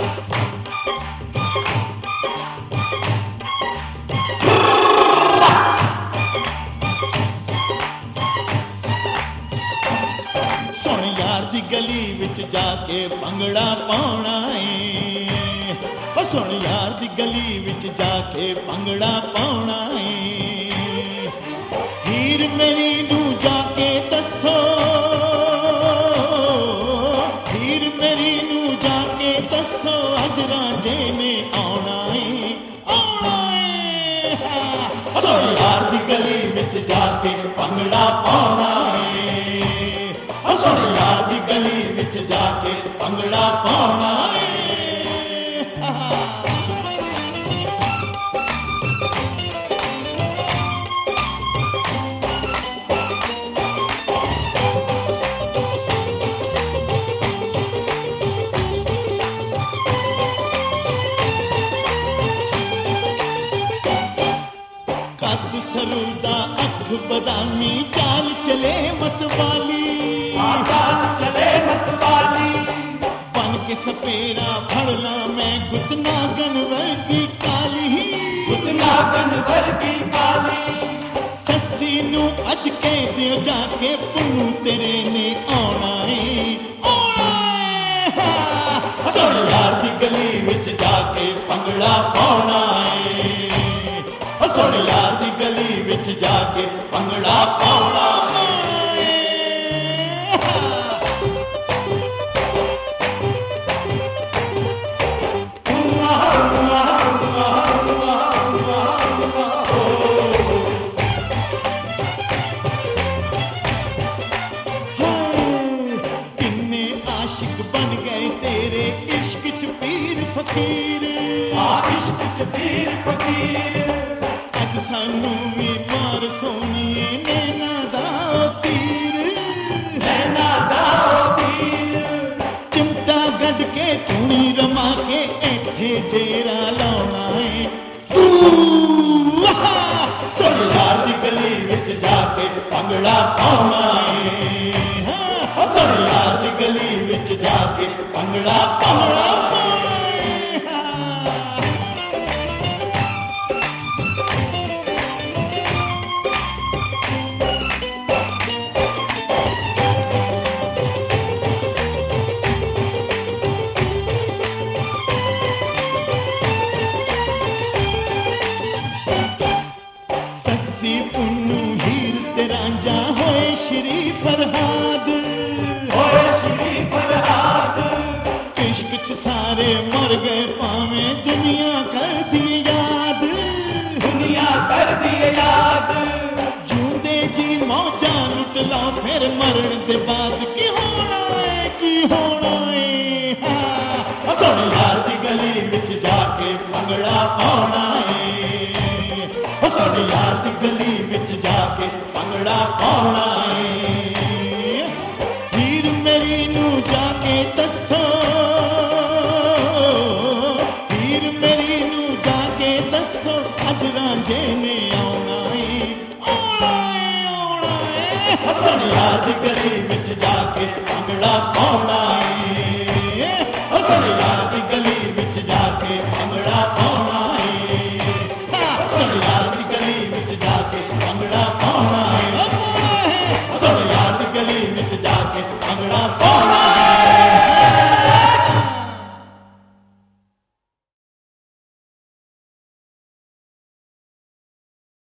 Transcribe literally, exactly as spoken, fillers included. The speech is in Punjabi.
ਸੁਣ ਯਾਰ ਦੀ ਗਲੀ ਵਿੱਚ ਜਾ ਕੇ ਭੰਗੜਾ ਪਾਉਣਾ ਏ, ਉਹ ਸੁਣ ਯਾਰ ਦੀ ਗਲੀ ਵਿੱਚ ਜਾ ਕੇ ਭੰਗੜਾ ਪਾਉਣਾ ਏ। ਹੀਰ ਮੇਰੀ ਨੂੰ ਜਾ ਕੇ ਦੱਸੋ, ਹੀਰ ਮੇਰੀ ਨੂੰ ਜਾ ਕੇ ਦੱਸੋ, ਅੱਜ ਰਾਂਝੇ ਨੇ ਆਉਣਾ ਏ, ਆਉਣਾ ਏ। ਸੁਣ ਯਾਰ ਦੀ ਗਲੀ ਵਿੱਚ ਜਾ ਕੇ ਭੰਗੜਾ ਪਾਉਣਾ ਏ, ਸੁਣ ਯਾਰ ਦੀ ਗਲੀ ਵਿੱਚ ਜਾ ਕੇ ਭੰਗੜਾ ਪਾਉਣਾ ਏ। ਕੱਦ ਸਰੂ ਦਾ ਅੱਖ ਬਦਾਮੀ, ਚਾਲ ਚਲੇ ਮਤਵਾਲੀ, ਚਾਲ ਚਲੇ ਮਤਵਾਲੀ। ਬਣ ਕੇ ਸਪੇਰਾ ਫੜ ਲਾਂ ਮੈਂ ਗੁੱਤ ਨਾਗਨ ਵਰਗੀ ਕਾਲੀ, ਗੁੱਤ ਨਾਗਨ ਵਰਗੀ ਕਾਲੀ। ਸੱਸੀ ਨੂੰ ਅੱਜ ਕਹਿ ਦਿਓ ਜਾ ਕੇ, ਪੁੰਨੂ ਤੇਰੇ ਨੇ ਆਉਣਾ ਏ, ਆਉਣਾ ਏ। ਸੁਣ ਯਾਰ ਦੀ ਗਲੀ ਵਿੱਚ ਜਾ ਕੇ ਭੰਗੜਾ ਪਾਉਣਾ ਏ, ਸੁਣ ਯਾਰ ਦੀ ਗਲੀ ਵਿੱਚ ਜਾ ਕੇ ਭੰਗੜਾ ਪਾਉਣਾ ਏ। ਕਿੰਨੇ ਆਸ਼ਿਕ ਬਣ ਗਏ ਤੇਰੇ ਇਸ਼ਕ ਚ ਪੀਰ ਫਕੀਰ, ਆ ਇਸ਼ਕ ਚ ਪੀਰ ਫਕੀਰ। ਅੱਜ ਸਾਨੂੰ ਵੀ ਮਾਰ ਸੋਹਣੀਏ ਨੈਣਾ ਦਾ ਤੀਰ, ਨੈਣਾ ਦਾ ਤੀਰ। ਚਿਮਟਾ ਗੱਡ ਕੇ ਧੂਣੀ ਰਮਾ ਕੇ ਇੱਥੇ ਡੇਰਾ ਲਾਉਣਾ ਏ ਤੂੰ। ਸੁਣ ਯਾਰ ਦੀ ਗਲੀ ਵਿੱਚ ਜਾ ਕੇ ਭੰਗੜਾ ਪਾਉਣਾ ਏ, ਸੁਣ ਯਾਰ ਦੀ ਗਲੀ ਵਿੱਚ ਜਾ ਕੇ ਭੰਗੜਾ ਪਾਉਣਾ ਪਾਉਣਾ ਏ। ਸੱਸੀ ਪੁੰਨੂ ਹੀਰ ਤੇ ਰਾਂਝਾ ਹੋਏ ਸ਼੍ਰੀ ਫਰਹਾਦ, ਹੋਏ ਸ਼੍ਰੀ ਫਰਹਾਦ। ਇਸ਼ਕ ਚ ਸਾਰੇ ਮਰ ਗਏ ਭਾਵੇਂ ਦੁਨੀਆ ਕਰਦੀ ਯਾਦ, ਦੁਨੀਆ ਕਰਦੀ ਯਾਦ। ਜੂੰਦੇ ਜੀ ਮੌਜਾਂ ਲੁੱਟ ਲਾ ਫਿਰ ਮਰਨ ਦੇ ਬਾਅਦ ਕੀ ਹੋਣਾ ਏ, ਕੀ ਹੋਣਾ ਏ। ਸੁਣ ਯਾਰ ਦੀ ਗਲੀ ਵਿੱਚ ਜਾ ਕੇ ਭੰਗੜਾ ਪਾਉਣਾ ਏ, ਸੁਣ ਯਾਰ ਦੀ ਗਲੀ ਵਿੱਚ ਜਾ ਕੇ ਭੰਗੜਾ ਪਾਉਣਾ ਏ। ਹੀਰ ਮੇਰੀ ਨੂੰ ਜਾ ਕੇ ਦੱਸੋ, ਹੀਰ ਮੇਰੀ ਨੂੰ ਜਾ ਕੇ ਦੱਸੋ, ਅੱਜ ਰਾਂਝੇ ਨੇ ਆਉਣਾ ਏ, ਆਉਣਾ ਏ, ਆਉਣਾ ਏ। ਸੁਣ ਯਾਰ ਦੀ ਗਲੀ ਵਿੱਚ ਜਾ ਕੇ ਭੰਗੜਾ ਪਾਉਣਾ ਏ, ਸੁਣ ਯਾਰ